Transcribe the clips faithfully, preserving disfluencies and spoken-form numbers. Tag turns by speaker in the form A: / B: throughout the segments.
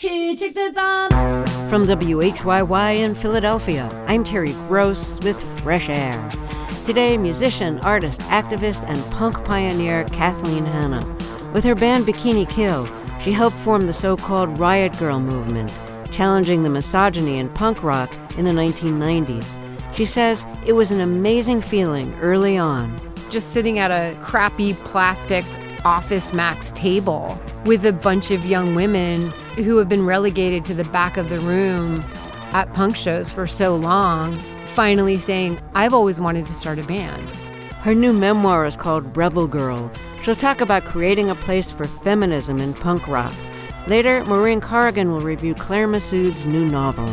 A: Who took the bomb?
B: From W H Y Y in Philadelphia, I'm Terry Gross with Fresh Air. Today, musician, artist, activist, and punk pioneer Kathleen Hanna. With her band Bikini Kill, she helped form the so-called Riot Grrrl movement, challenging the misogyny in punk rock in the nineteen nineties. She says it was an amazing feeling early on.
C: Just sitting at a crappy plastic Office Max table with a bunch of young women who have been relegated to the back of the room at punk shows for so long, finally saying, I've always wanted to start a band.
B: Her new memoir is called Rebel Girl. She'll talk about creating a place for feminism in punk rock. Later, Maureen Corrigan will review Claire Massoud's new novel.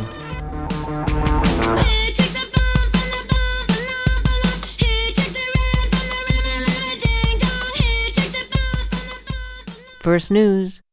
B: First News.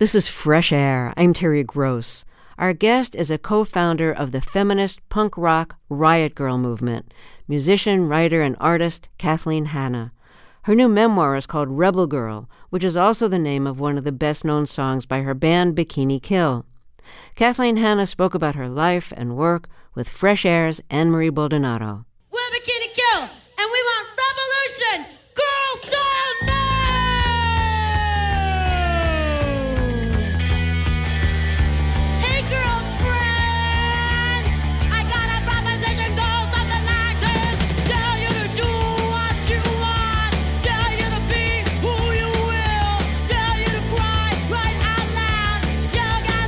B: This is Fresh Air. I'm Terry Gross. Our guest is a co-founder of the feminist punk rock Riot Grrrl movement, musician, writer, and artist Kathleen Hanna. Her new memoir is called Rebel Girl, which is also the name of one of the best-known songs by her band Bikini Kill. Kathleen Hanna spoke about her life and work with Fresh Air's Anne-Marie Baldonado.
A: We're Bikini Kill, and we want revolution! Girl style now! Hey, girlfriend! I got a proposition, goes something like this. Tell you to do what you want. Tell you to be who you will. Tell you to cry right out loud. You got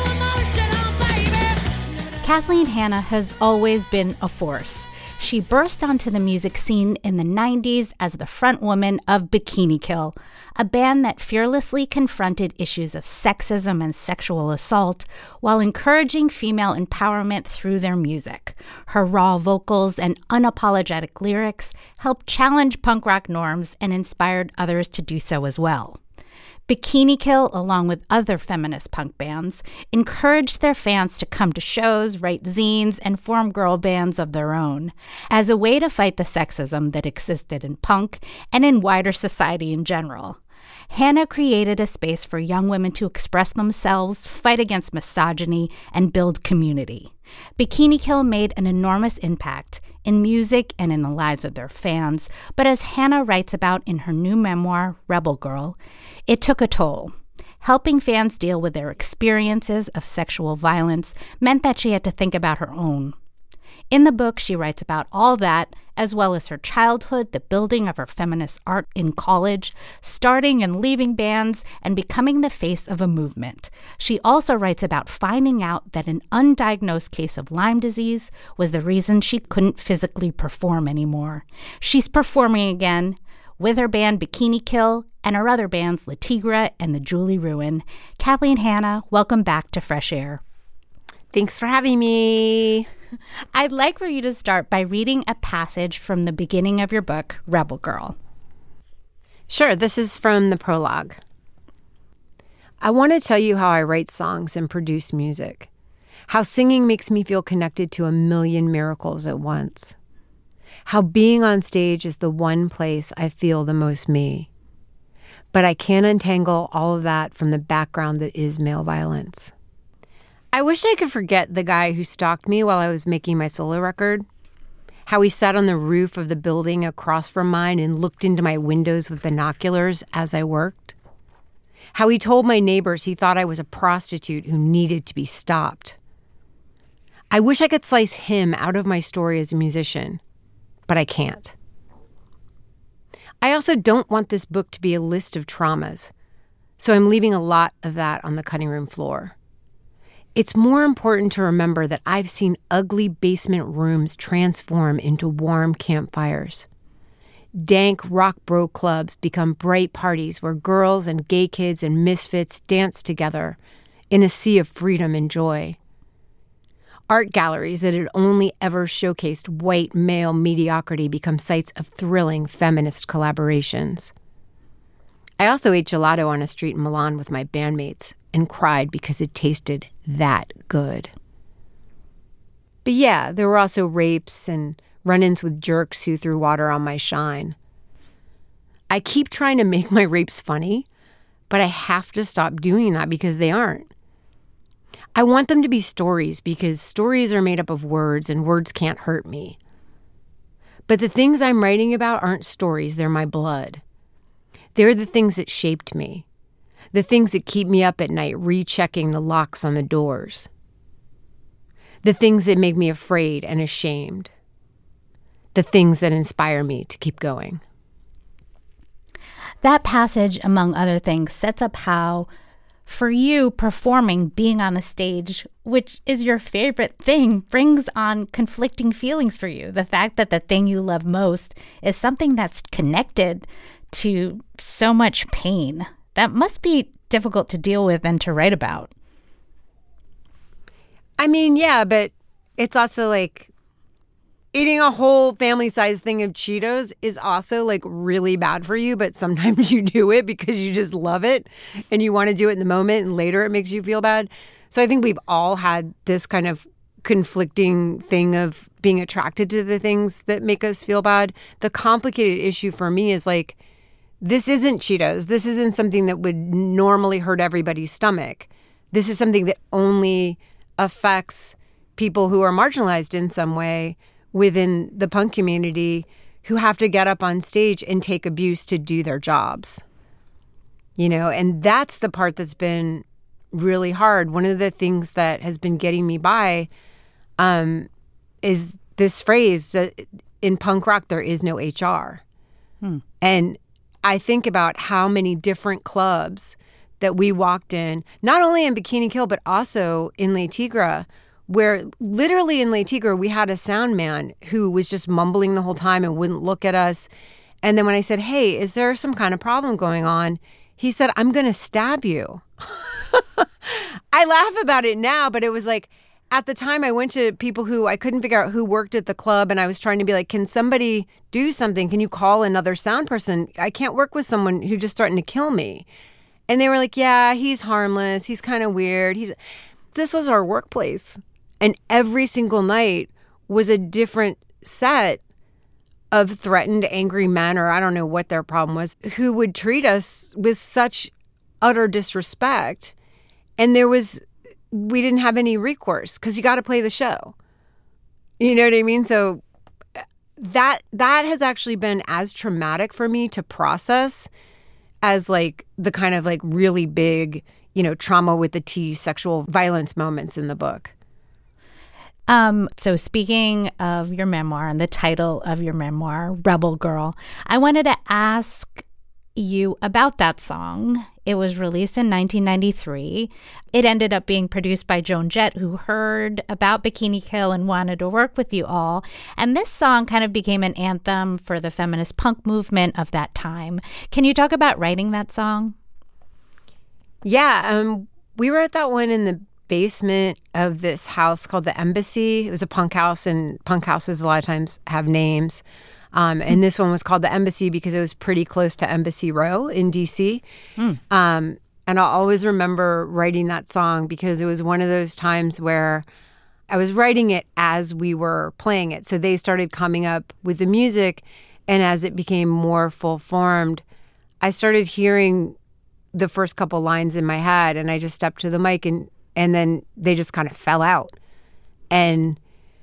A: so emotional, baby.
D: Kathleen Hanna has always been a force. She burst onto the music scene in the nineties as the frontwoman of Bikini Kill, a band that fearlessly confronted issues of sexism and sexual assault while encouraging female empowerment through their music. Her raw vocals and unapologetic lyrics helped challenge punk rock norms and inspired others to do so as well. Bikini Kill, along with other feminist punk bands, encouraged their fans to come to shows, write zines, and form girl bands of their own, as a way to fight the sexism that existed in punk and in wider society in general. Hanna created a space for young women to express themselves, fight against misogyny, and build community. Bikini Kill made an enormous impact in music and in the lives of their fans, but as Hanna writes about in her new memoir, Rebel Girl, it took a toll. Helping fans deal with their experiences of sexual violence meant that she had to think about her own. In the book, she writes about all that, as well as her childhood, the building of her feminist art in college, starting and leaving bands, and becoming the face of a movement. She also writes about finding out that an undiagnosed case of Lyme disease was the reason she couldn't physically perform anymore. She's performing again with her band Bikini Kill and her other bands La Tigra and the Julie Ruin. Kathleen Hanna, welcome back to Fresh Air.
C: Thanks for having me.
D: I'd like for you to start by reading a passage from the beginning of your book, Rebel Girl.
C: Sure, this is from the prologue. I want to tell you how I write songs and produce music, how singing makes me feel connected to a million miracles at once, how being on stage is the one place I feel the most me. But I can't untangle all of that from the background that is male violence. I wish I could forget the guy who stalked me while I was making my solo record, how he sat on the roof of the building across from mine and looked into my windows with binoculars as I worked, how he told my neighbors he thought I was a prostitute who needed to be stopped. I wish I could slice him out of my story as a musician, but I can't. I also don't want this book to be a list of traumas, so I'm leaving a lot of that on the cutting room floor. It's more important to remember that I've seen ugly basement rooms transform into warm campfires. Dank rock bro clubs become bright parties where girls and gay kids and misfits dance together in a sea of freedom and joy. Art galleries that had only ever showcased white male mediocrity become sites of thrilling feminist collaborations. I also ate gelato on a street in Milan with my bandmates and cried because it tasted that good. But yeah, there were also rapes and run-ins with jerks who threw water on my shine. I keep trying to make my rapes funny, but I have to stop doing that because they aren't. I want them to be stories because stories are made up of words and words can't hurt me. But the things I'm writing about aren't stories, they're my blood. They're the things that shaped me. The things that keep me up at night rechecking the locks on the doors. The things that make me afraid and ashamed. The things that inspire me to keep going.
D: That passage, among other things, sets up how, for you, performing, being on the stage, which is your favorite thing, brings on conflicting feelings for you. The fact that the thing you love most is something that's connected to so much pain. That must be difficult to deal with and to write about.
C: I mean, yeah, but it's also like
B: eating a whole family-sized thing of Cheetos is also like really bad for you, but sometimes you do it because you just love it and you want to do it in the moment, and later it makes you feel bad. So I think we've all had this kind of conflicting thing of being attracted to the things that make us feel bad. The complicated issue for me is like, this isn't Cheetos. This isn't something that would normally hurt everybody's stomach. This is something that only affects people who are marginalized in some way within the punk community, who have to get up on stage and take abuse to do their jobs. You know, and that's the part that's been really hard. One of the things that has been getting me by um, is this phrase, uh, in punk rock, there is no H R. Hmm. And I think about how many different clubs that we walked in, not only in Bikini Kill, but also in Le Tigre, where literally in Le Tigre, we had a sound man who was just mumbling the whole time and wouldn't look at us. And then when I said, hey, is there some kind of problem going on? He said, I'm going to stab you. I laugh about it now, but it was like, at the time I went to people who I couldn't figure out who worked at the club, and I was trying to be like, can somebody do something? Can you call another sound person? I can't work with someone who's just starting to kill me. And they were like, yeah, he's harmless. He's kind of weird. He's. This was our workplace. And every single night was a different set of threatened, angry men, or I don't know what their problem was, who would treat us with such utter disrespect. And there was, we didn't have any recourse because you got to play the show. You know what I mean? So that that has actually been as traumatic for me to process as like the kind of like really big, you know, trauma with the T sexual violence moments in the book.
D: Um, so speaking of your memoir and the title of your memoir, Rebel Girl, I wanted to ask you about that song. It was released in nineteen ninety-three. It ended up being produced by Joan Jett, who heard about Bikini Kill and wanted to work with you all. And this song kind of became an anthem for the feminist punk movement of that time. Can you talk about writing that song?
B: Yeah, um, we wrote that one in the basement of this house called the Embassy. It was a punk house, and punk houses a lot of times have names. Um, and this one was called the Embassy because it was pretty close to Embassy Row in D C. Mm. Um, and I'll always remember writing that song because it was one of those times where I was writing it as we were playing it. So they started coming up with the music, and as it became more full-formed, I started hearing the first couple lines in my head, and I just stepped to the mic, and and then they just kind of fell out. And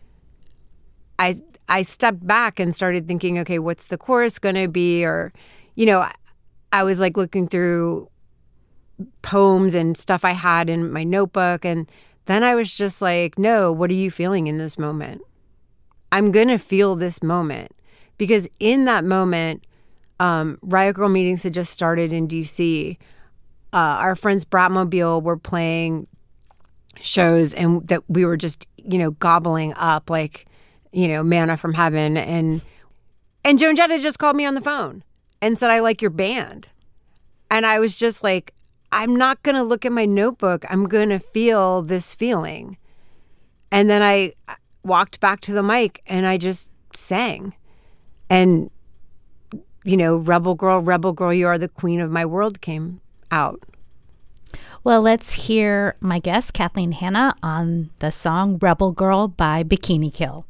B: I I stepped back and started thinking, okay, what's the chorus going to be? Or, you know, I, I was like looking through poems and stuff I had in my notebook. And then I was just like, no, what are you feeling in this moment? I'm going to feel this moment. Because in that moment, um, Riot Grrrl meetings had just started in D C. Uh, our friends Bratmobile were playing shows, and that we were just, you know, gobbling up like, you know, manna from heaven. And and Joan Jett had just called me on the phone and said, I like your band. And I was just like, I'm not going to look at my notebook. I'm going to feel this feeling. And then I walked back to the mic and I just sang. And, you know, Rebel Girl, Rebel Girl, you are the queen of my world came out.
D: Well, let's hear my guest, Kathleen Hanna, on the song Rebel Girl by Bikini Kill.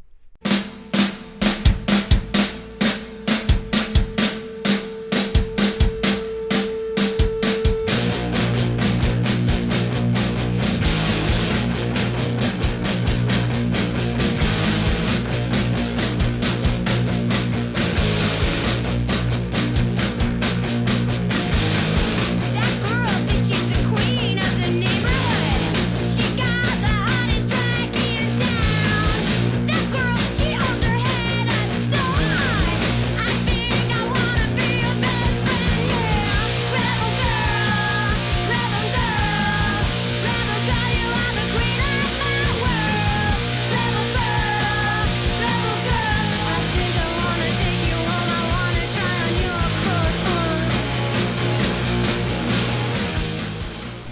A: That girl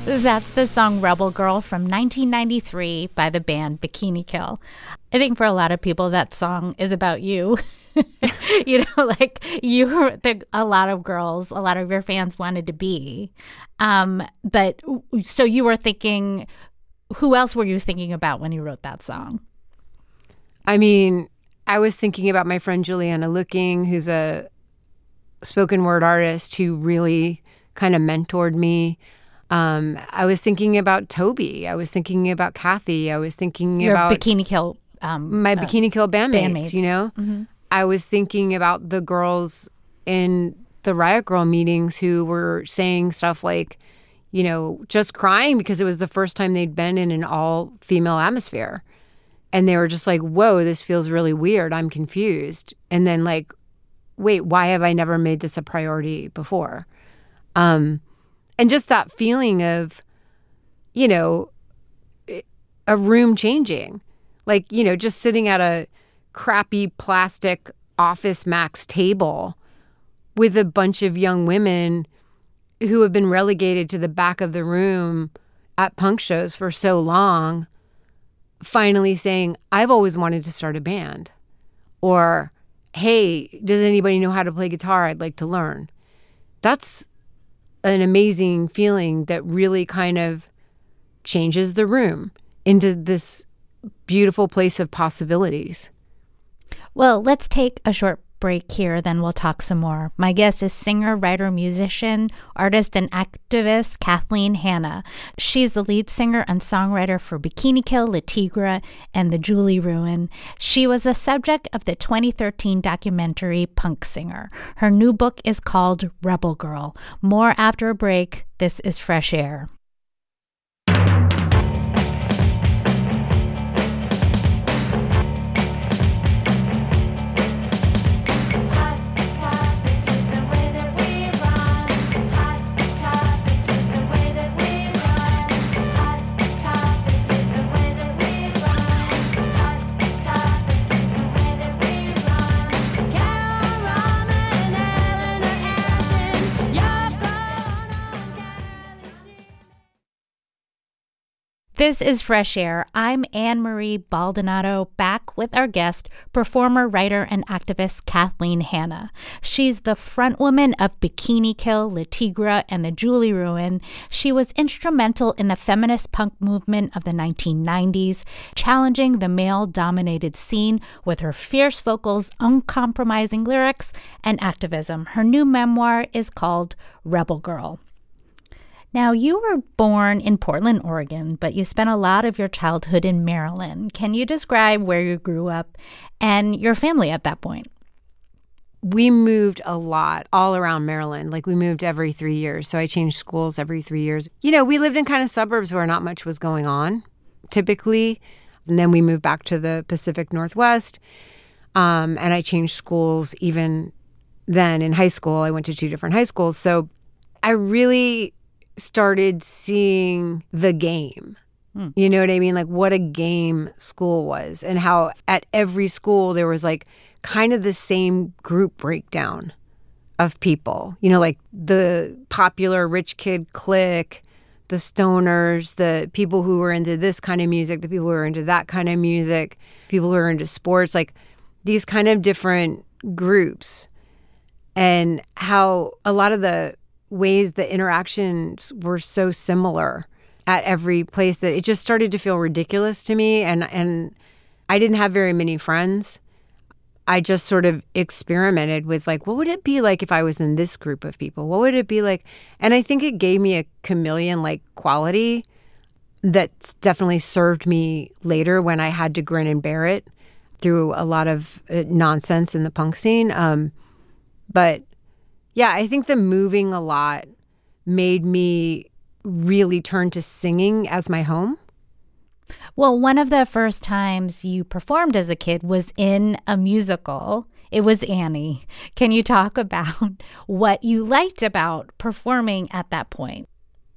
D: That's the song Rebel Girl from nineteen ninety-three by the band Bikini Kill. I think for a lot of people, that song is about you. You know, like you were the, a lot of girls, a lot of your fans wanted to be. Um, but so you were thinking, who else were you thinking about when you wrote that song?
B: I mean, I was thinking about my friend Juliana Looking, who's a spoken word artist who really kind of mentored me. Um, I was thinking about Toby. I was thinking about Kathy. I was thinking
D: Your
B: about
D: Bikini Kill. Um,
B: my
D: uh,
B: Bikini Kill bandmates,
D: bandmates.
B: you know?
D: Mm-hmm.
B: I was thinking about the girls in the Riot Girl meetings who were saying stuff like, you know, just crying because it was the first time they'd been in an all-female atmosphere. And they were just like, whoa, this feels really weird. I'm confused. And then like, wait, why have I never made this a priority before? Um, and just that feeling of, you know, a room changing. Like, you know, just sitting at a crappy plastic Office Max table with a bunch of young women who have been relegated to the back of the room at punk shows for so long, finally saying, I've always wanted to start a band. Or, hey, does anybody know how to play guitar? I'd like to learn. That's an amazing feeling that really kind of changes the room into this beautiful place of possibilities.
D: Well, let's take a short break here, then we'll talk some more. My guest is singer, writer, musician, artist, and activist Kathleen Hanna. She's the lead singer and songwriter for Bikini Kill, Le Tigre, and The Julie Ruin. She was the subject of the twenty thirteen documentary Punk Singer. Her new book is called Rebel Girl. More after a break. This is Fresh Air. This is Fresh Air. I'm Anne-Marie Baldonado, back with our guest, performer, writer, and activist Kathleen Hanna. She's the frontwoman of Bikini Kill, Le Tigre, and The Julie Ruin. She was instrumental in the feminist punk movement of the nineteen nineties, challenging the male-dominated scene with her fierce vocals, uncompromising lyrics, and activism. Her new memoir is called Rebel Girl. Now, you were born in Portland, Oregon, but you spent a lot of your childhood in Maryland. Can you describe where you grew up and your family at that point?
B: We moved a lot all around Maryland. Like, we moved every three years. So I changed schools every three years. You know, we lived in kind of suburbs where not much was going on, typically. And then we moved back to the Pacific Northwest. Um, and I changed schools even then in high school. I went to two different high schools. So I really started seeing the game. Hmm. You know what I mean? Like what a game school was, and how at every school there was like kind of the same group breakdown of people. You know, like the popular rich kid clique, the stoners, the people who were into this kind of music, the people who were into that kind of music, people who were into sports, like these kind of different groups. And how a lot of the ways the interactions were so similar at every place that it just started to feel ridiculous to me. And, and I didn't have very many friends. I just sort of experimented with like, what would it be like if I was in this group of people? What would it be like? And I think it gave me a chameleon-like quality that definitely served me later when I had to grin and bear it through a lot of uh, nonsense in the punk scene. Um, but yeah, I think the moving a lot made me really turn to singing as my home.
D: Well, one of the first times you performed as a kid was in a musical. It was Annie. Can you talk about what you liked about performing at that point?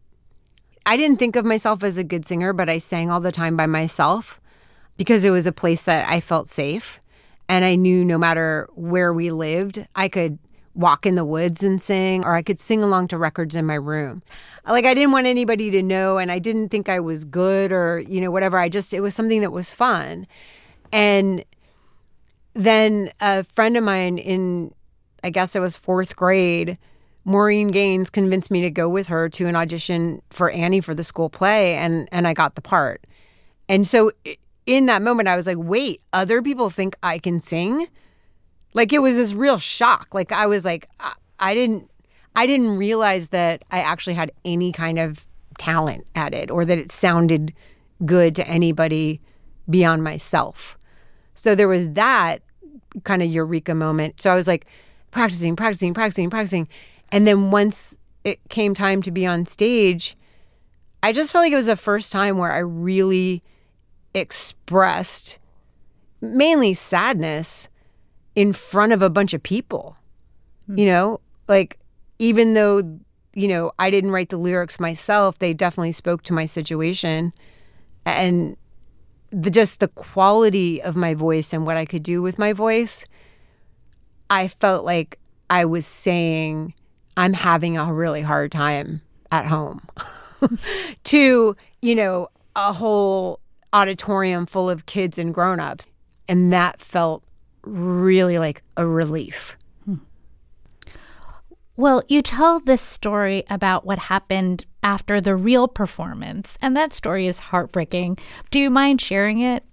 B: I didn't think of myself as a good singer, but I sang all the time by myself because it was a place that I felt safe. And I knew no matter where we lived, I could walk in the woods and sing, or I could sing along to records in my room. Like, I didn't want anybody to know, and I didn't think I was good or, you know, whatever. I just, it was something that was fun. And then a friend of mine in, I guess it was fourth grade, Maureen Gaines, convinced me to go with her to an audition for Annie for the school play, and and I got the part. And so in that moment, I was like, wait, other people think I can sing? Like, it was this real shock. Like, I was like, I, I didn't, I didn't realize that I actually had any kind of talent at it, or that it sounded good to anybody beyond myself. So there was that kind of eureka moment. So I was like practicing, practicing, practicing, practicing. And then once it came time to be on stage, I just felt like it was the first time where I really expressed mainly sadness in front of a bunch of people. Mm. You know, like, even though, you know, I didn't write the lyrics myself, they definitely spoke to my situation. And the just the quality of my voice and what I could do with my voice, I felt like I was saying, I'm having a really hard time at home to, you know, a whole auditorium full of kids and grown-ups. And that felt really like a relief.
D: Hmm. Well, you tell this story about what happened after the real performance, and that story is heartbreaking. Do you mind sharing it?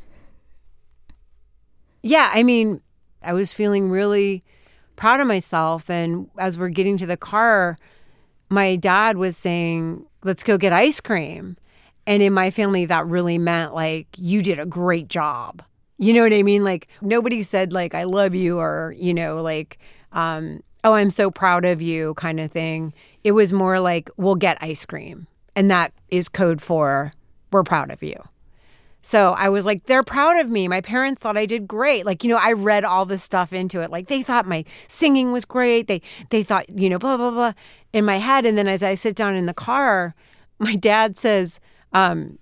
B: Yeah, I mean, I was feeling really proud of myself. And as we're getting to the car, my dad was saying, let's go get ice cream. And in my family, that really meant like, you did a great job. You know what I mean? Like, nobody said like, I love you, or, you know, like, um, oh, I'm so proud of you kind of thing. It was more like, we'll get ice cream. And that is code for, we're proud of you. So I was like, they're proud of me. My parents thought I did great. Like, you know, I read all this stuff into it. Like, they thought my singing was great. They they thought, you know, blah, blah, blah, in my head. And then as I sit down in the car, my dad says, um,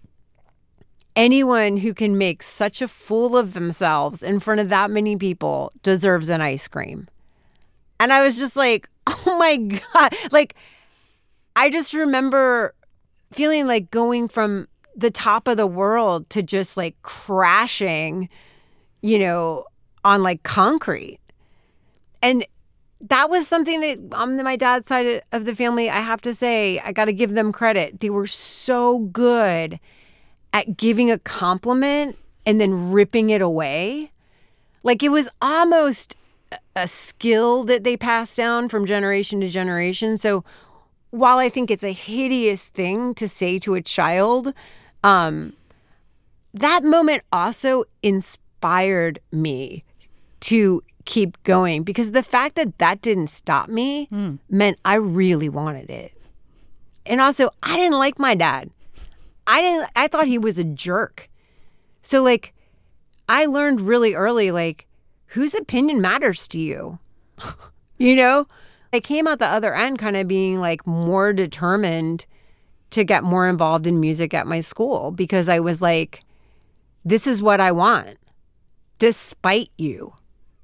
B: anyone who can make such a fool of themselves in front of that many people deserves an ice cream. And I was just like, oh my God. Like, I just remember feeling like going from the top of the world to just like crashing, you know, on like concrete. And that was something that on my dad's side of the family, I have to say, I got to give them credit. They were so good at giving a compliment and then ripping it away. Like, it was almost a skill that they passed down from generation to generation. So while I think it's a hideous thing to say to a child, um, that moment also inspired me to keep going, because the fact that that didn't stop me mm. meant I really wanted it. And also, I didn't like my dad. I didn't, I thought he was a jerk. So like, I learned really early, like, whose opinion matters to you? You know, I came out the other end kind of being like more determined to get more involved in music at my school, because I was like, this is what I want, despite you.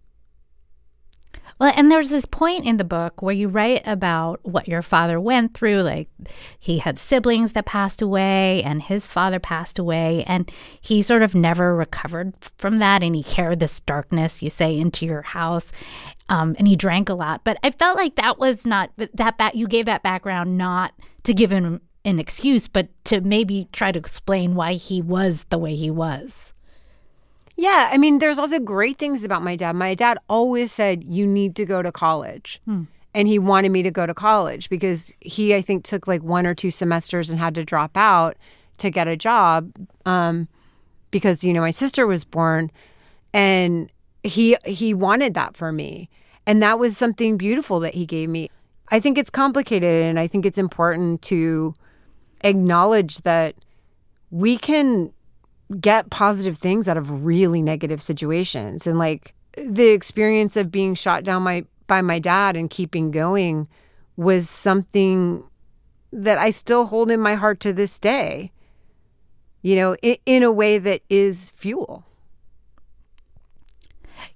D: Well, and there's this point in the book where you write about what your father went through. Like, he had siblings that passed away, and his father passed away, and he sort of never recovered from that. And he carried this darkness, you say, into your house, um, and he drank a lot. But I felt like that was not that back. You gave that background not to give him an excuse, but to maybe try to explain why he was the way he was.
B: Yeah, I mean, there's also great things about my dad. My dad always said, you need to go to college. Hmm. And he wanted me to go to college because he, I think, took like one or two semesters and had to drop out to get a job um, because, you know, my sister was born. And he he wanted that for me. And that was something beautiful that he gave me. I think it's complicated, and I think it's important to acknowledge that we can get positive things out of really negative situations. And like, the experience of being shot down my, by my dad and keeping going was something that I still hold in my heart to this day, you know, in, in a way that is fuel.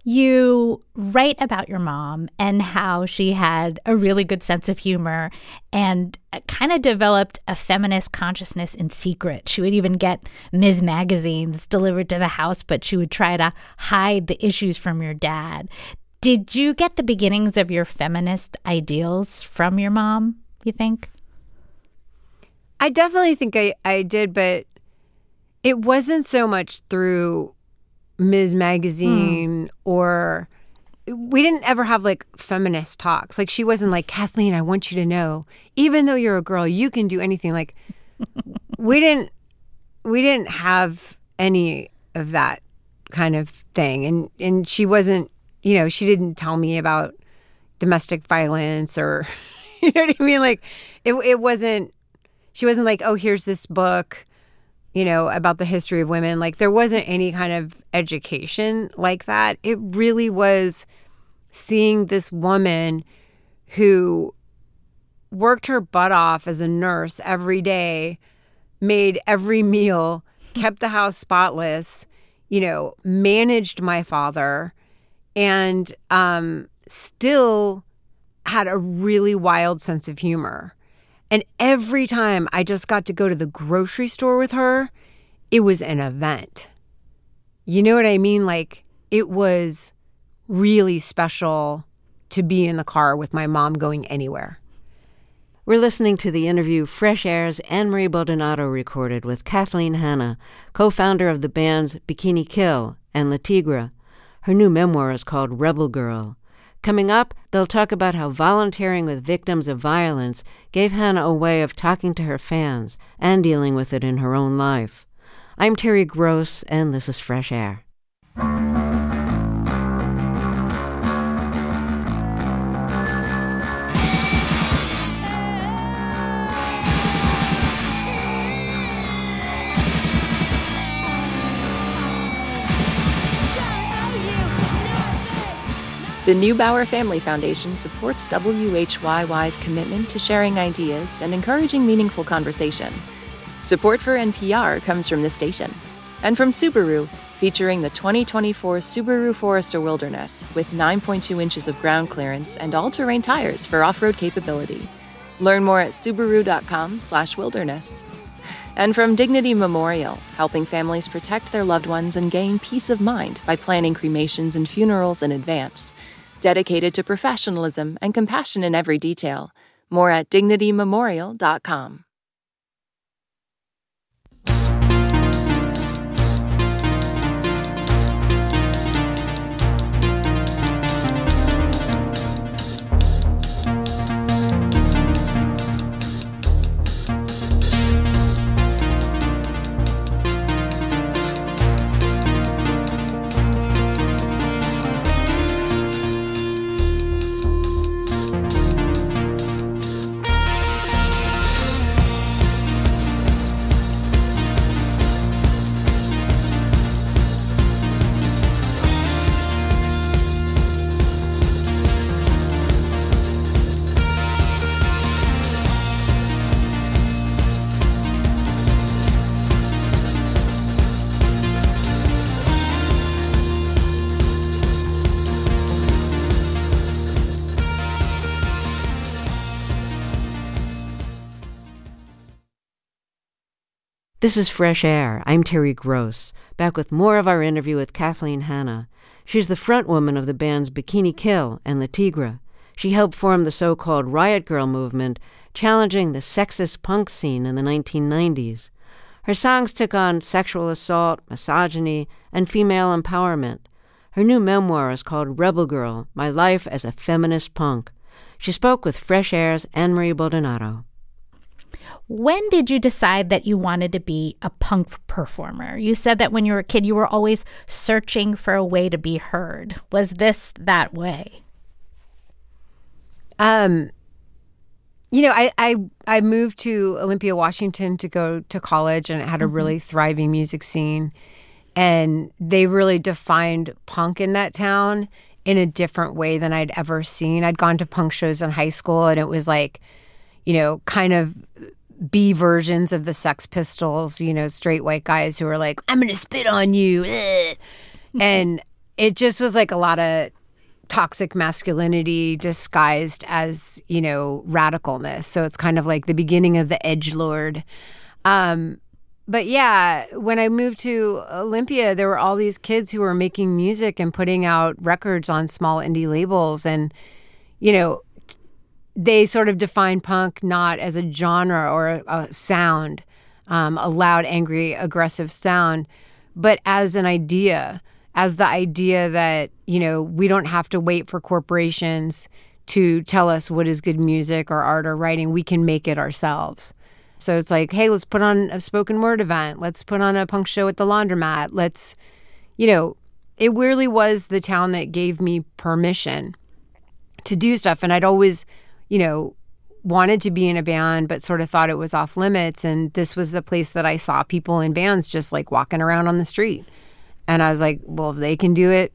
D: You write about your mom and how she had a really good sense of humor and kind of developed a feminist consciousness in secret. She would even get Miz magazines delivered to the house, but she would try to hide the issues from your dad. Did you get the beginnings of your feminist ideals from your mom, you think?
C: I definitely think I, I did, but it wasn't so much through Miz Magazine mm. or we didn't ever have like feminist talks. Like she wasn't like, Kathleen, I want you to know, even though you're a girl, you can do anything. Like we didn't, we didn't have any of that kind of thing. And, and she wasn't, you know, she didn't tell me about domestic violence or, you know what I mean? Like it, it wasn't, she wasn't like, oh, here's this book, you know, about the history of women. Like there wasn't any kind of education like that. It really was seeing this woman who worked her butt off as a nurse every day, made every meal, kept the house spotless, you know, managed my father, and um, still had a really wild sense of humor. And every time I just got to go to the grocery store with her, it was an event. You know what I mean? Like, it was really special to be in the car with my mom going anywhere.
B: We're listening to the interview Fresh Air's Anne-Marie Baldonado recorded with Kathleen Hanna, co-founder of the bands Bikini Kill and Le Tigre. Her new memoir is called Rebel Girl. Coming up, they'll talk about how volunteering with victims of violence gave Hanna a way of talking to her fans and dealing with it in her own life. I'm Terry Gross, and this is Fresh Air.
E: The Neubauer Family Foundation supports W H Y Y's commitment to sharing ideas and encouraging meaningful conversation. Support for N P R comes from this station. And from Subaru, featuring the twenty twenty-four Subaru Forester Wilderness with nine point two inches of ground clearance and all-terrain tires for off-road capability. Learn more at Subaru.com slash wilderness. And from Dignity Memorial, helping families protect their loved ones and gain peace of mind by planning cremations and funerals in advance. Dedicated to professionalism and compassion in every detail. More at dignity memorial dot com.
B: This is Fresh Air. I'm Terry Gross, back with more of our interview with Kathleen Hanna. She's the frontwoman of the bands Bikini Kill and Le Tigre. She helped form the so-called Riot Girl movement, challenging the sexist punk scene in the nineteen nineties. Her songs took on sexual assault, misogyny, and female empowerment. Her new memoir is called Rebel Girl, My Life as a Feminist Punk. She spoke with Fresh Air's Anne-Marie Baldonado.
D: When did you decide that you wanted to be a punk performer? You said that when you were a kid, you were always searching for a way to be heard. Was this that way?
C: Um, you know, I, I, I moved to Olympia, Washington to go to college, and it had a mm-hmm. really thriving music scene. And they really defined punk in that town in a different way than I'd ever seen. I'd gone to punk shows in high school, and it was like, you know, kind of B versions of the Sex Pistols, you know, straight white guys who were like, I'm going to spit on you. Ugh. And
B: it just was like a lot of toxic masculinity disguised as, you know, radicalness. So it's kind of like the beginning of the edgelord. Um, but yeah, when I moved to Olympia, there were all these kids who were making music and putting out records on small indie labels. And, you know, they sort of defined punk not as a genre or a, a sound, um, a loud, angry, aggressive sound, but as an idea, as the idea that, you know, we don't have to wait for corporations to tell us what is good music or art or writing. We can make it ourselves. So it's like, hey, let's put on a spoken word event. Let's put on a punk show at the laundromat. Let's, you know, it really was the town that gave me permission to do stuff. And I'd always, you know, wanted to be in a band, but sort of thought it was off limits. And this was the place that I saw people in bands just like walking around on the street. And I was like, well, if they can do it,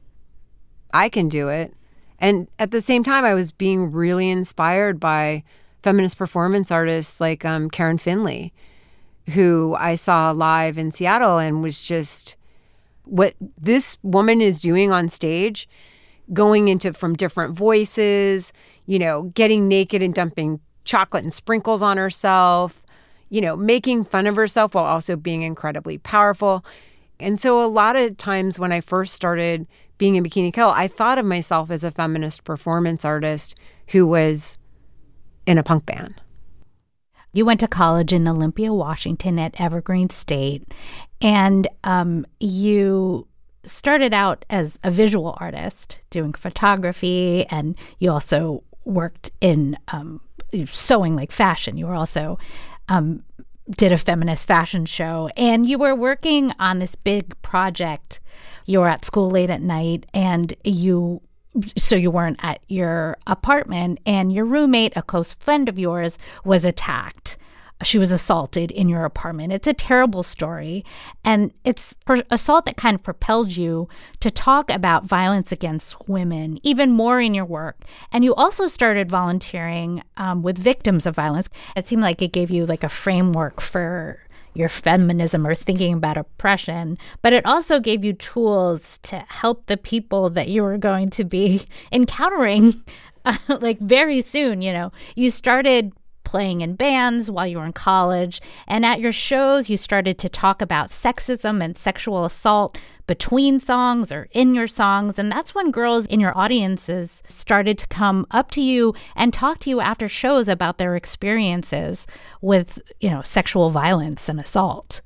B: I can do it. And at the same time, I was being really inspired by feminist performance artists like um, Karen Finley, who I saw live in Seattle and was just, what this woman is doing on stage, going into from different voices, you know, getting naked and dumping chocolate and sprinkles on herself, you know, making fun of herself while also being incredibly powerful. And so a lot of times when I first started being in Bikini Kill, I thought of myself as a feminist performance artist who was in a punk band.
D: You went to college in Olympia, Washington at Evergreen State, and um, you started out as a visual artist doing photography, and you also worked in um, sewing, like fashion. You were also um, did a feminist fashion show, and you were working on this big project. You were at school late at night, and you so you weren't at your apartment, and your roommate, a close friend of yours, was attacked. She was assaulted in your apartment. It's a terrible story, and it's assault that kind of propelled you to talk about violence against women even more in your work. And you also started volunteering um, with victims of violence. It seemed like it gave you like a framework for your feminism or thinking about oppression, but it also gave you tools to help the people that you were going to be encountering uh, like very soon. You know, you started playing in bands while you were in college, and at your shows you started to talk about sexism and sexual assault between songs or in your songs, and that's when girls in your audiences started to come up to you and talk to you after shows about their experiences with, you know, sexual violence and assault.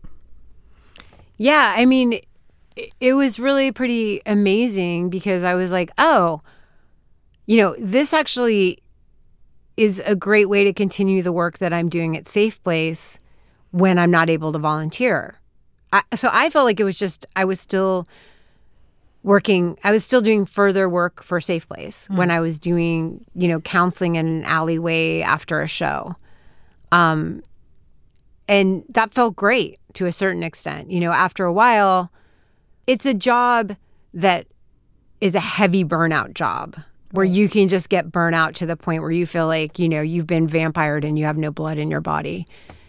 B: Yeah, I mean, it was really pretty amazing because I was like, oh, you know, this actually is a great way to continue the work that I'm doing at Safe Place when I'm not able to volunteer. I, so I felt like it was just, I was still working, I was still doing further work for Safe Place mm. when I was doing, you know, counseling in an alleyway after a show. Um, and that felt great to a certain extent. You know, after a while, it's a job that is a heavy burnout job, where you can just get burnt out to the point where you feel like, you know, you've been vampired and you have no blood in your body.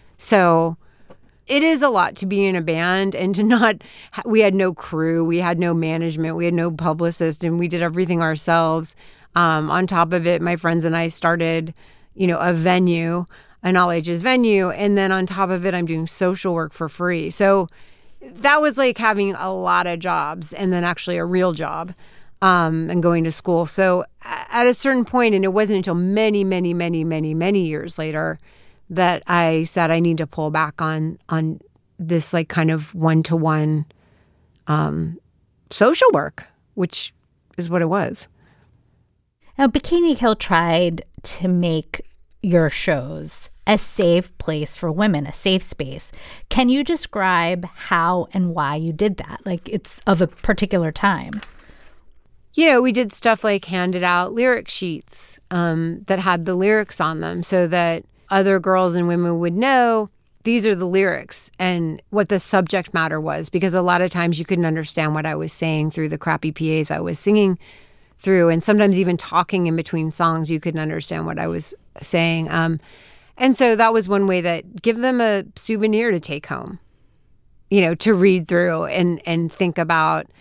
B: So it is a lot to be in a band and to not, we had no crew, we had no management, we had no publicist, and we did everything ourselves. Um, on top of it, my friends and I started, you know, a venue, an all ages venue. And then on top of it, I'm doing social work for free. So that was like having a lot of jobs and then actually a real job. Um, and going to school. So at a certain point, and it wasn't until many, many, many, many, many years later that I said I need to pull back on on this like kind of one-to-one um, social work, which is what it was.
D: Now, Bikini Kill tried to make your shows a safe place for women, a safe space. Can you describe how and why you did that? Like, it's of a particular time.
B: You know, we did stuff like handed out lyric sheets um, that had the lyrics on them so that other girls and women would know these are the lyrics and what the subject matter was. Because a lot of times you couldn't understand what I was saying through the crappy P As I was singing through. And sometimes even talking in between songs, you couldn't understand what I was saying. Um, and so that was one way that give them a souvenir to take home, you know, to read through and, and think about.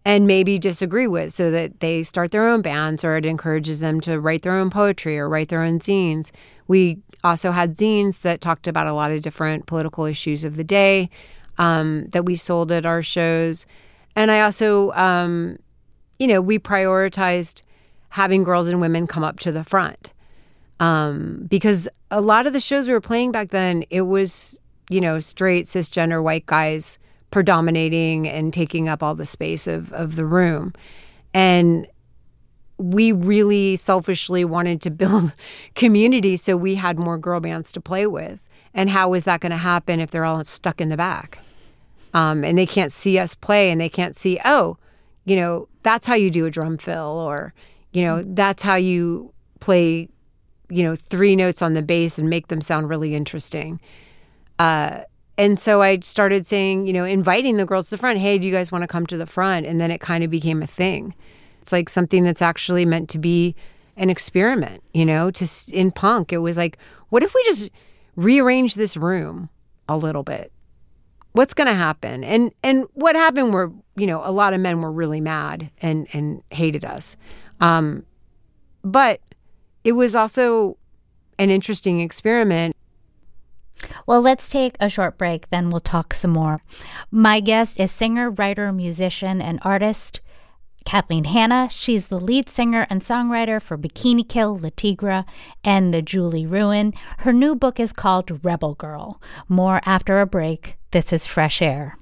C: and maybe disagree with, so that they start their own bands, or it encourages them to write their own poetry or write their own zines. We also had zines that talked about a lot of different political issues of the day um, that we sold at our shows. And I also, um, you know, we prioritized having girls and women come up to the front. Um, because a lot of the shows we were playing back then, it was, you know, straight, cisgender, white guys predominating and taking up all the space of, of the room. And we really selfishly wanted to build community so we had more girl bands to play with. And how is that going to happen if they're all stuck in the back? Um, and they can't see us play, and they can't see, oh, you know, that's how you do a drum fill, or, you know, that's how you play, you know, three notes on the bass and make them sound really interesting. Uh, and so I started saying, you know, inviting the girls to the front, hey, do you guys want to come to the front? And then it kind of became a thing. It's like something that's actually meant to be an experiment, you know, to in punk. It was like, what if we just rearrange this room a little bit? What's going to happen? And and what happened were, you know, a lot of men were really mad and, and hated us. Um, but it was also an interesting experiment.
D: Well, let's take a short break, then we'll talk some more. My guest is singer, writer, musician, and artist Kathleen Hanna. She's the lead singer and songwriter for Bikini Kill, Le Tigre, and The Julie Ruin. Her new book is called Rebel Girl. More after a break. This is Fresh Air.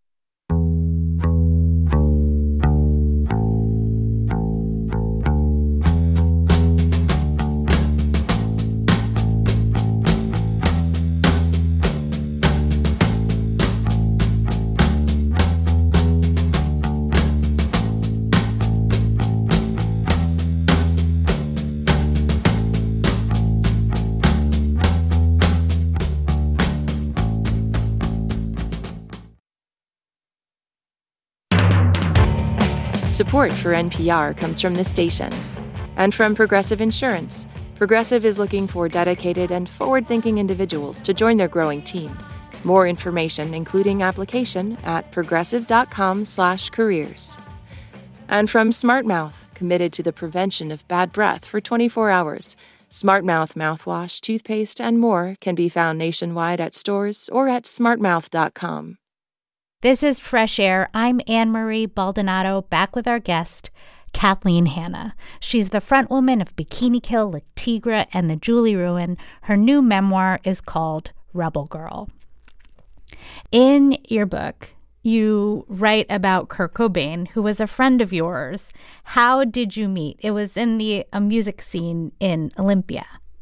E: Support for N P R comes from this station and from Progressive Insurance. Progressive is looking for dedicated and forward-thinking individuals to join their growing team. More information, including application, at progressive.com slash careers. And from SmartMouth, committed to the prevention of bad breath for twenty-four hours. SmartMouth mouthwash, toothpaste, and more can be found nationwide at stores or at smartmouth dot com.
D: This is Fresh Air. I'm Anne-Marie Baldonado, back with our guest, Kathleen Hanna. She's the frontwoman of Bikini Kill, Le Tigre, and The Julie Ruin. Her new memoir is called Rebel Girl. In your book, you write about Kurt Cobain, who was a friend of yours. How did you meet? It was in the a music scene in Olympia.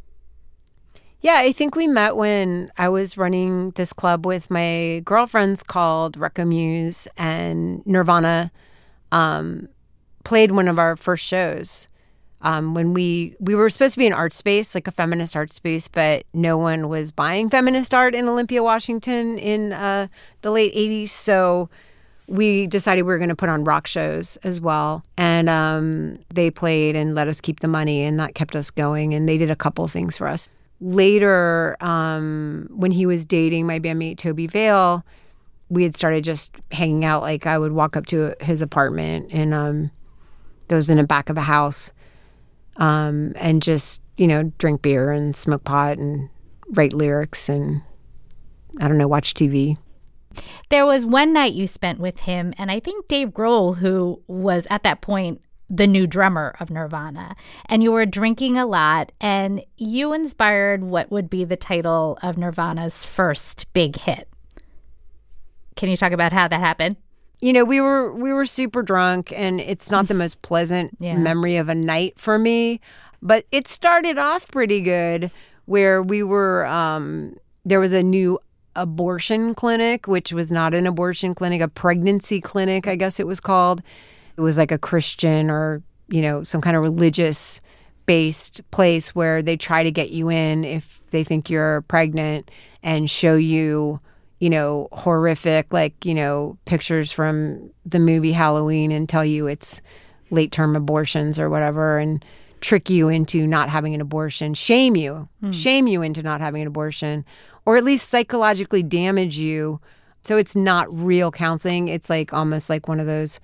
C: Yeah, I think we met when I was running this club with my girlfriends called Reco Muse, and Nirvana um, played one of our first shows. Um, when we we were supposed to be an art space, like a feminist art space, but no one was buying feminist art in Olympia, Washington in uh, the late eighties. So we decided we were going to put on rock shows as well. And um, they played and let us keep the money, and that kept us going. And they did a couple of things for us. Later, um, when he was dating my bandmate Toby Vale, we had started just hanging out. Like, I would walk up to his apartment, and um, that was in the back of a house, um, and just, you know, drink beer and smoke pot and write lyrics and, I don't know, watch T V.
D: There was one night you spent with him, and I think Dave Grohl, who was at that point the new drummer of Nirvana, and you were drinking a lot, and you inspired what would be the title of Nirvana's first big hit. Can you talk about how that happened?
C: You know, we were we were super drunk, and it's not the most pleasant
D: yeah.
C: memory of a night for me, but it started off pretty good, where we were, um, there was a new abortion clinic, which was not an abortion clinic, a pregnancy clinic, I guess it was called. It was like a Christian or, you know, some kind of religious-based place where they try to get you in if they think you're pregnant and show you, you know, horrific, like, you know, pictures from the movie Halloween and tell you it's late-term abortions or whatever, and trick you into not having an abortion, shame you, hmm. shame you into not having an abortion, or at least psychologically damage you. So it's not real counseling. It's like almost like one of those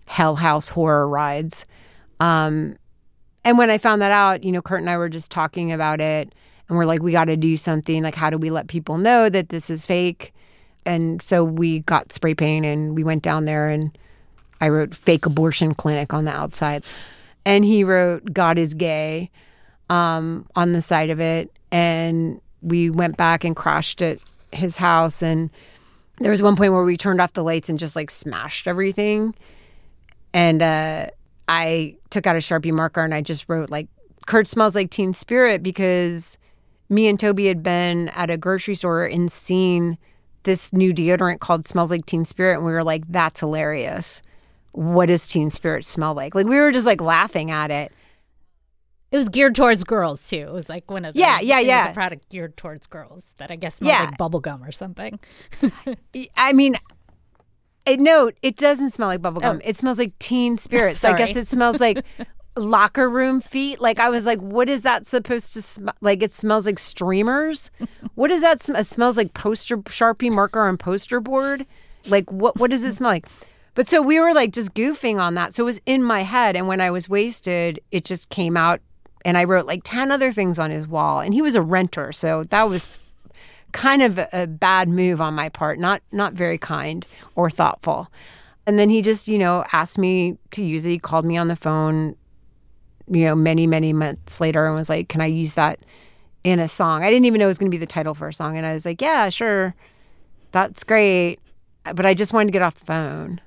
C: Hell House horror rides. Um, and when I found that out, you know, Kurt and I were just talking about it, and we're like, we got to do something. Like, how do we let people know that this is fake? And so we got spray paint, and we went down there, and I wrote fake abortion clinic on the outside. And he wrote God is gay um, on the side of it. And we went back and crashed at his house. And there was one point where we turned off the lights and just like smashed everything. And uh, I took out a Sharpie marker and I just wrote like, Kurt smells like Teen Spirit, because me and Toby had been at a grocery store and seen this new deodorant called Smells Like Teen Spirit. And we were like, that's hilarious. What does Teen Spirit smell like? Like, we were just like laughing at it.
D: It was geared towards girls too. It was like one of those,
C: yeah, yeah,
D: it
C: yeah.
D: was a product geared towards girls that I guess smells
C: yeah.
D: like bubblegum or something.
C: I mean, it, no, it doesn't smell like bubblegum.
D: Oh.
C: It smells like Teen Spirit. So I guess it smells like locker room feet. Like, I was like, what is that supposed to smell? Like, it smells like streamers. What is that? Sm- it smells like poster Sharpie marker on poster board. Like, what? What does it smell like? But so we were like just goofing on that. So it was in my head. And when I was wasted, it just came out. And I wrote like ten other things on his wall. And he was a renter. So that was kind of a, a bad move on my part. Not not very kind or thoughtful. And then he just, you know, asked me to use it. He called me on the phone, you know, many, many months later and was like, can I use that in a song? I didn't even know it was going to be the title for a song. And I was like, yeah, sure. That's great. But I just wanted to get off the phone.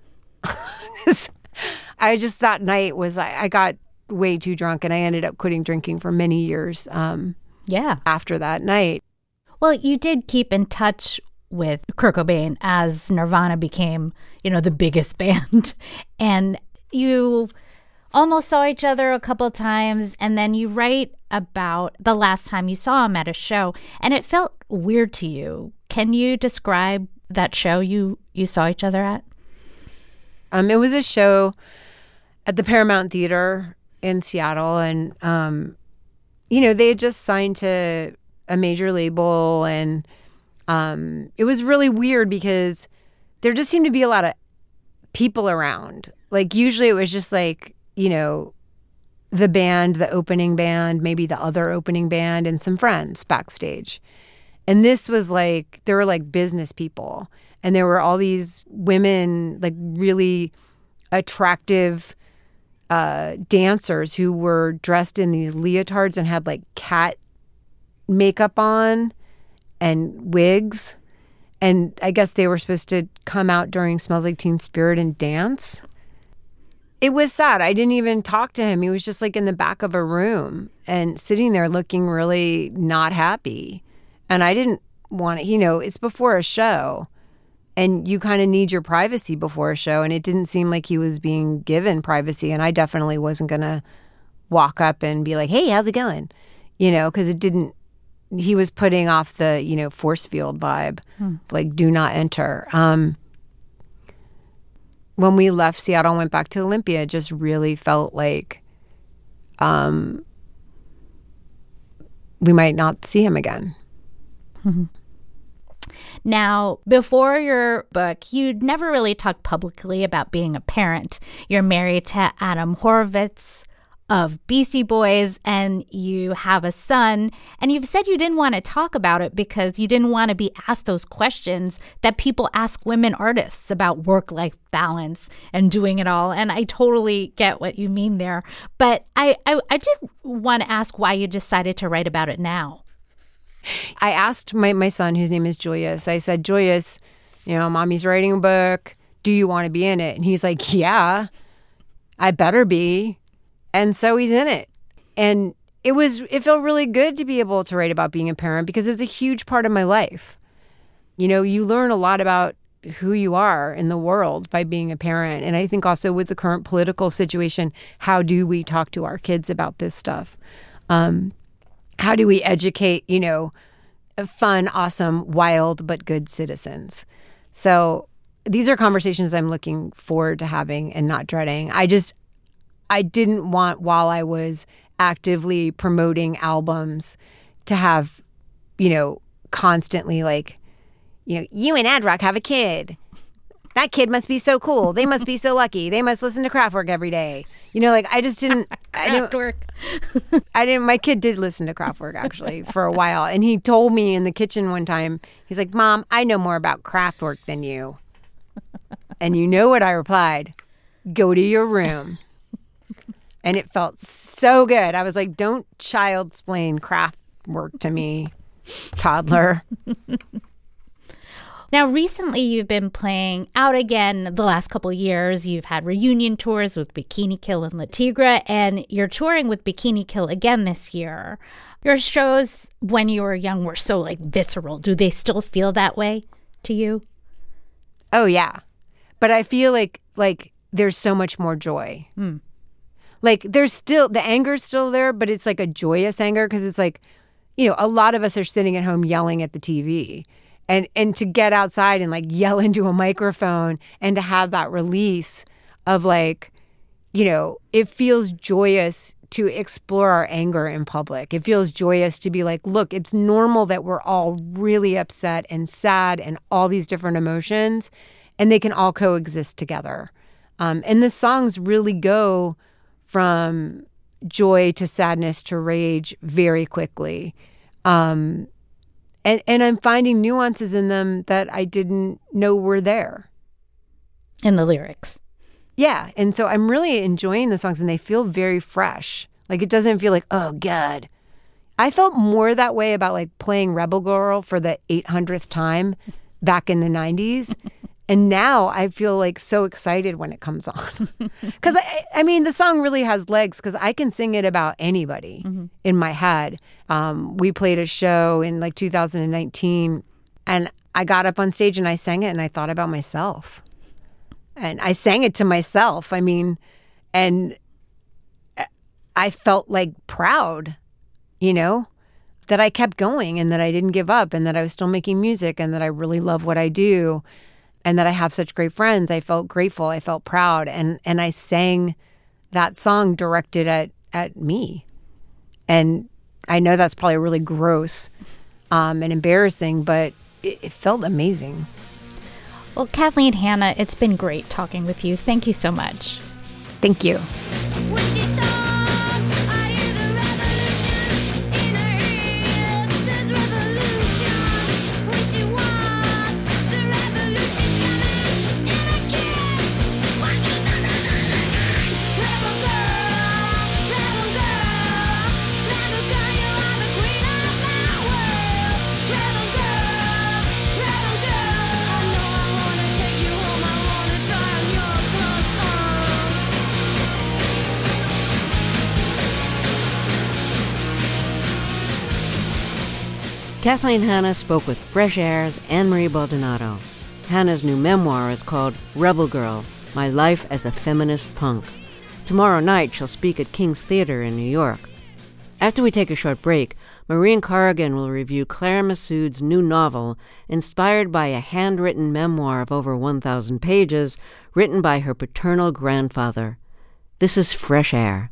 C: I just, that night was, I, I got way too drunk and I ended up quitting drinking for many years um,
D: yeah.
C: after that night.
D: Well, you did keep in touch with Kurt Cobain as Nirvana became, you know, the biggest band. And you almost saw each other a couple of times. And then you write about the last time you saw him at a show. And it felt weird to you. Can you describe that show you, you saw each other at?
C: Um, it was a show at the Paramount Theater in Seattle. And, um, you know, they had just signed to a major label. And um, it was really weird because there just seemed to be a lot of people around. Like, usually it was just like, you know, the band, the opening band, maybe the other opening band, and some friends backstage. And this was like, there were like business people. And there were all these women, like really attractive uh, dancers who were dressed in these leotards and had like cat makeup on and wigs. And I guess they were supposed to come out during Smells Like Teen Spirit and dance. It was sad. I didn't even talk to him. He was just like in the back of a room and sitting there looking really not happy. And I didn't want to, you know, it's before a show. And you kind of need your privacy before a show. And it didn't seem like he was being given privacy. And I definitely wasn't going to walk up and be like, hey, how's it going? You know, because it didn't, he was putting off the, you know, force field vibe, hmm. like do not enter. Um, when we left Seattle and went back to Olympia, it just really felt like um, we might not see him again.
D: Mm-hmm. Now, before your book, you'd never really talked publicly about being a parent. You're married to Adam Horovitz of Beastie Boys, and you have a son. And you've said you didn't want to talk about it because you didn't want to be asked those questions that people ask women artists about work-life balance and doing it all. And I totally get what you mean there. But I, I, I did want to ask why you decided to write about it now.
C: I asked my, my son, whose name is Julius, I said, Julius, you know, mommy's writing a book. Do you want to be in it? And he's like, yeah, I better be. And so he's in it. And it was, it felt really good to be able to write about being a parent because it's a huge part of my life. You know, you learn a lot about who you are in the world by being a parent. And I think also with the current political situation, how do we talk to our kids about this stuff? Um, how do we educate, you know, fun, awesome, wild, but good citizens? So these are conversations I'm looking forward to having and not dreading. I just, I didn't want, while I was actively promoting albums, to have, you know, constantly like, you know, you and Ad Rock have a kid.
B: that kid must be so cool. They must be so lucky. They must listen to Kraftwerk every day. You know, like I just didn't. I didn't
D: Kraftwerk.
B: I didn't. My kid did listen to Kraftwerk actually for a while, and he told me in the kitchen one time. He's like, "Mom, I know more about Kraftwerk than you." And you know what I replied? Go to your room. And it felt so good. I was like, don't child-splain Kraftwerk to me, toddler.
D: Now, recently you've been playing out again the last couple of years. You've had reunion tours with Bikini Kill and Le Tigre, and you're touring with Bikini Kill again this year. Your shows when you were young were so, like, visceral. Do they still feel that way to you?
B: Oh, yeah. But I feel like, like there's so much more joy.
D: Mm.
B: Like, there's still, the anger's still there, but it's like a joyous anger because it's like, you know, a lot of us are sitting at home yelling at the T V. And and to get outside and like yell into a microphone and to have that release of like, you know, it feels joyous to explore our anger in public. It feels joyous to be like, look, it's normal that we're all really upset and sad and all these different emotions, and they can all coexist together. Um, and the songs really go from joy to sadness to rage very quickly. Um, and, and I'm finding nuances in them that I didn't know were there.
D: In the lyrics.
B: Yeah. And so I'm really enjoying the songs, and they feel very fresh. Like, it doesn't feel like, oh, God. I felt more that way about like playing Rebel Girl for the eight hundredth time back in the nineties. And now I feel like so excited when it comes on. Because, I, I mean, the song really has legs because I can sing it about anybody mm-hmm. in my head. Um, we played a show in like two thousand nineteen, and I got up on stage and I sang it, and I thought about myself. And I sang it to myself. I mean, and I felt like proud, you know, that I kept going and that I didn't give up and that I was still making music and that I really love what I do. And that I have such great friends. I felt grateful. I felt proud. And and I sang that song directed at, at me. And I know that's probably really gross um, and embarrassing, but it, it felt amazing.
D: Well, Kathleen Hanna, it's been great talking with you. Thank you so much.
B: Thank you.
C: Kathleen Hanna spoke with Fresh Air's Anne-Marie Baldonado. Hanna's new memoir is called Rebel Girl, My Life as a Feminist Punk. Tomorrow night, she'll speak at King's Theater in New York. After we take a short break, Maureen Corrigan will review Claire Messud's new novel, inspired by a handwritten memoir of over one thousand pages, written by her paternal grandfather. This is Fresh Air.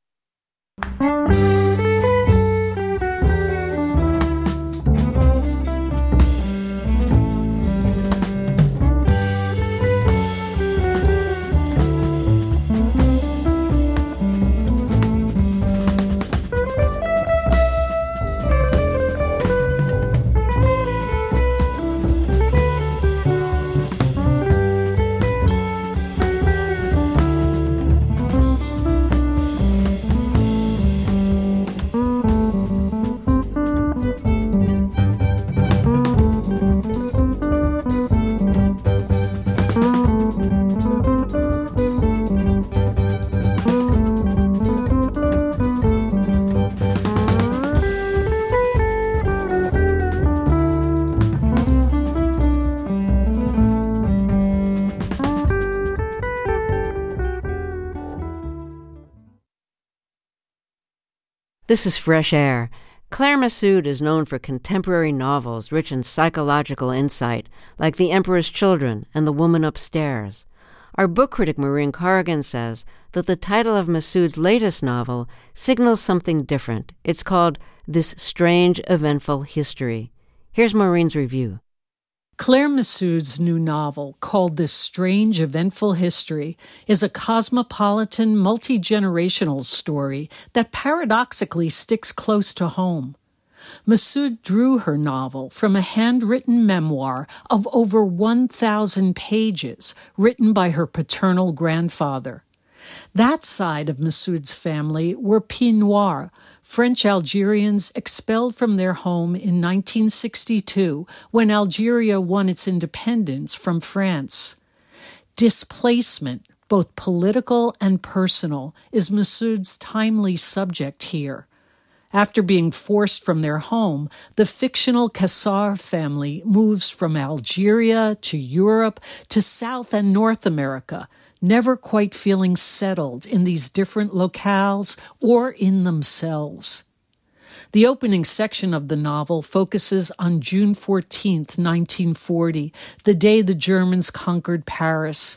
C: This is Fresh Air. Claire Messud is known for contemporary novels rich in psychological insight, like The Emperor's Children and The Woman Upstairs. Our book critic Maureen Corrigan says that the title of Messud's latest novel signals something different. It's called This Strange, Eventful History. Here's Maureen's review.
F: Claire Messaud's new novel, called This Strange, Eventful History, is a cosmopolitan, multi-generational story that paradoxically sticks close to home. Messaud drew her novel from a handwritten memoir of over one thousand pages written by her paternal grandfather. That side of Messaud's family were Pieds Noirs, French Algerians expelled from their home in nineteen sixty-two when Algeria won its independence from France. Displacement, both political and personal, is Messaud's timely subject here. After being forced from their home, the fictional Cassar family moves from Algeria to Europe to South and North America, never quite feeling settled in these different locales or in themselves. The opening section of the novel focuses on June fourteenth, nineteen forty, the day the Germans conquered Paris.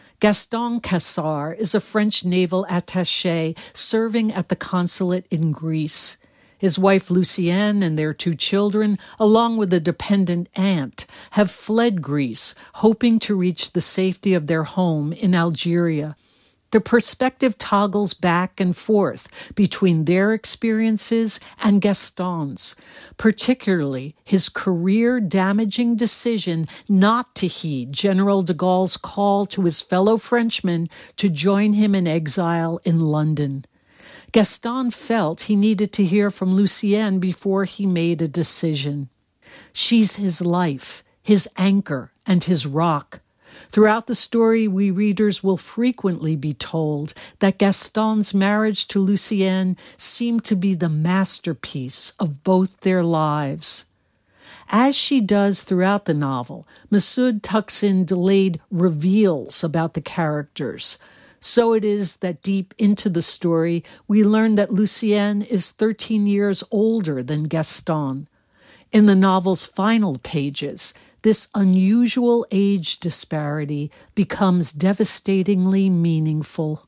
F: Gaston Cassar is a French naval attaché serving at the consulate in Greece. His wife Lucienne and their two children, along with a dependent aunt, have fled Greece, hoping to reach the safety of their home in Algeria. The perspective toggles back and forth between their experiences and Gaston's, particularly his career-damaging decision not to heed General de Gaulle's call to his fellow Frenchmen to join him in exile in London. Gaston felt he needed to hear from Lucienne before he made a decision. She's his life, his anchor, and his rock. Throughout the story, we readers will frequently be told that Gaston's marriage to Lucienne seemed to be the masterpiece of both their lives. As she does throughout the novel, Messaud tucks in delayed reveals about the characters. So it is that deep into the story, we learn that Lucienne is thirteen years older than Gaston. In the novel's final pages, this unusual age disparity becomes devastatingly meaningful.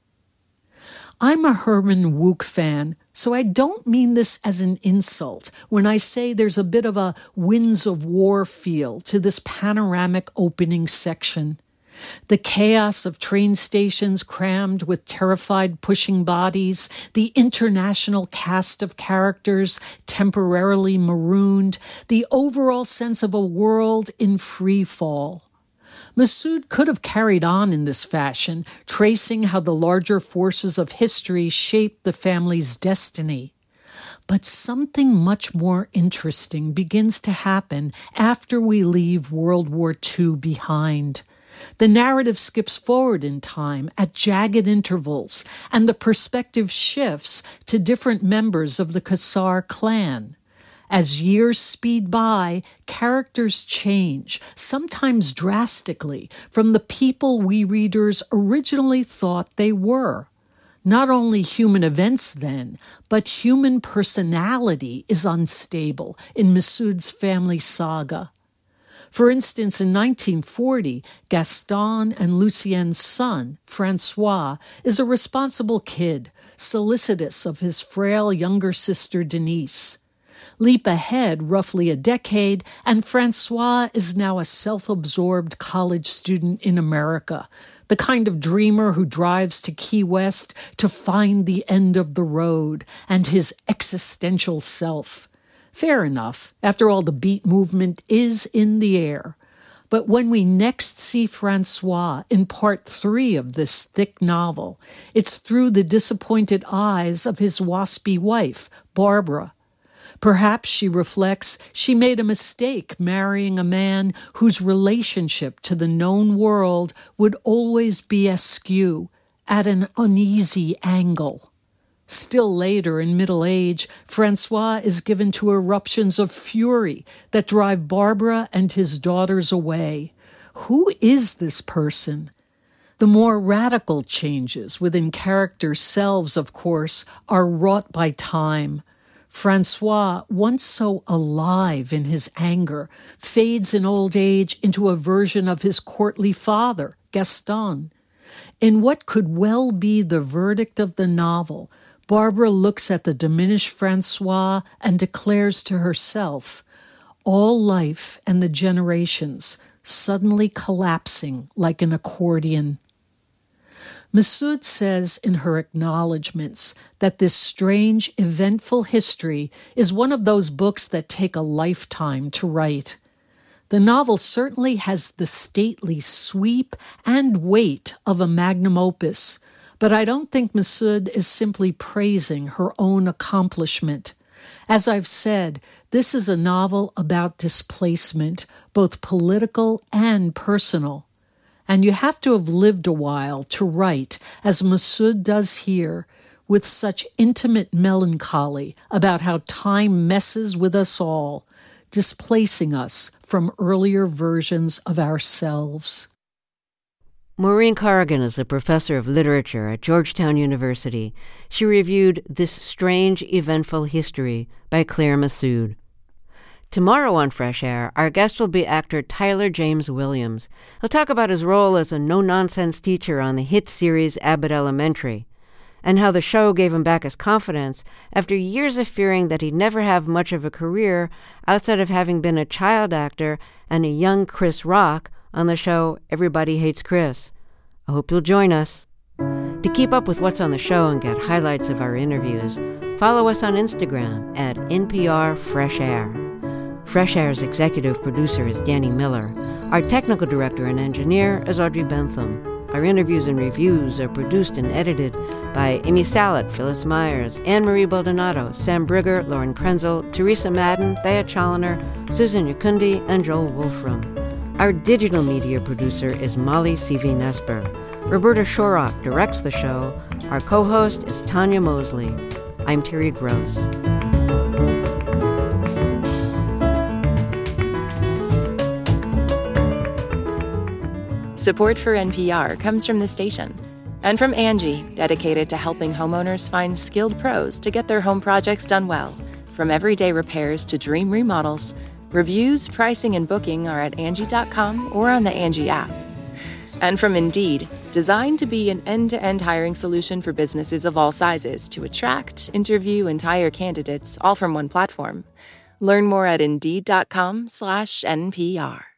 F: I'm a Herman Wouk fan, so I don't mean this as an insult when I say there's a bit of a Winds of War feel to this panoramic opening section. The chaos of train stations crammed with terrified pushing bodies, the international cast of characters temporarily marooned, the overall sense of a world in free fall. Messaud could have carried on in this fashion, tracing how the larger forces of history shaped the family's destiny. But something much more interesting begins to happen after we leave World War Two behind. The narrative skips forward in time at jagged intervals, and the perspective shifts to different members of the Cassar clan. As years speed by, characters change, sometimes drastically, from the people we readers originally thought they were. Not only human events then, but human personality is unstable in Messaud's family saga. For instance, in nineteen forty, Gaston and Lucienne's son, Francois, is a responsible kid, solicitous of his frail younger sister Denise. Leap ahead roughly a decade, and Francois is now a self-absorbed college student in America, the kind of dreamer who drives to Key West to find the end of the road and his existential self. Fair enough. After all, the beat movement is in the air. But when we next see Francois in part three of this thick novel, it's through the disappointed eyes of his waspy wife, Barbara. Perhaps she reflects she made a mistake marrying a man whose relationship to the known world would always be askew, at an uneasy angle. Still later, in middle age, Francois is given to eruptions of fury that drive Barbara and his daughters away. Who is this person? The more radical changes within characters' selves, of course, are wrought by time. Francois, once so alive in his anger, fades in old age into a version of his courtly father, Gaston. In what could well be the verdict of the novel, Barbara looks at the diminished Francois and declares to herself, all life and the generations suddenly collapsing like an accordion. Massoud says in her acknowledgments that this strange, eventful history is one of those books that take a lifetime to write. The novel certainly has the stately sweep and weight of a magnum opus, but I don't think Massoud is simply praising her own accomplishment. As I've said, this is a novel about displacement, both political and personal. And you have to have lived a while to write, as Massoud does here, with such intimate melancholy about how time messes with us all, displacing us from earlier versions of ourselves.
B: Maureen Corrigan is a professor of literature at Georgetown University. She reviewed This Strange, Eventful History by Claire Massoud. Tomorrow on Fresh Air, our guest will be actor Tyler James Williams. He'll talk about his role as a no-nonsense teacher on the hit series Abbott Elementary, and how the show gave him back his confidence after years of fearing that he'd never have much of a career outside of having been a child actor and a young Chris Rock on the show Everybody Hates Chris. I hope you'll join us. To keep up with what's on the show and get highlights of our interviews, follow us on Instagram at N P R Fresh Air. Fresh Air's executive producer is Danny Miller. Our technical director and engineer is Audrey Bentham. Our interviews and reviews are produced and edited by Amy Salet, Phyllis Myers, Anne-Marie Baldonado, Sam Brigger, Lauren Krenzel, Teresa Madden, Thea Challoner, Susan Yakundi, and Joel Wolfram. Our digital media producer is Molly C V Nesper. Roberta Shorrock directs the show. Our co-host is Tanya Mosley. I'm Terry Gross.
E: Support for N P R comes from the station and from Angie, dedicated to helping homeowners find skilled pros to get their home projects done well. From everyday repairs to dream remodels, reviews, pricing, and booking are at Angie dot com or on the Angie app. And from Indeed, designed to be an end-to-end hiring solution for businesses of all sizes to attract, interview, and hire candidates all from one platform. Learn more at Indeed dot com slash N P R.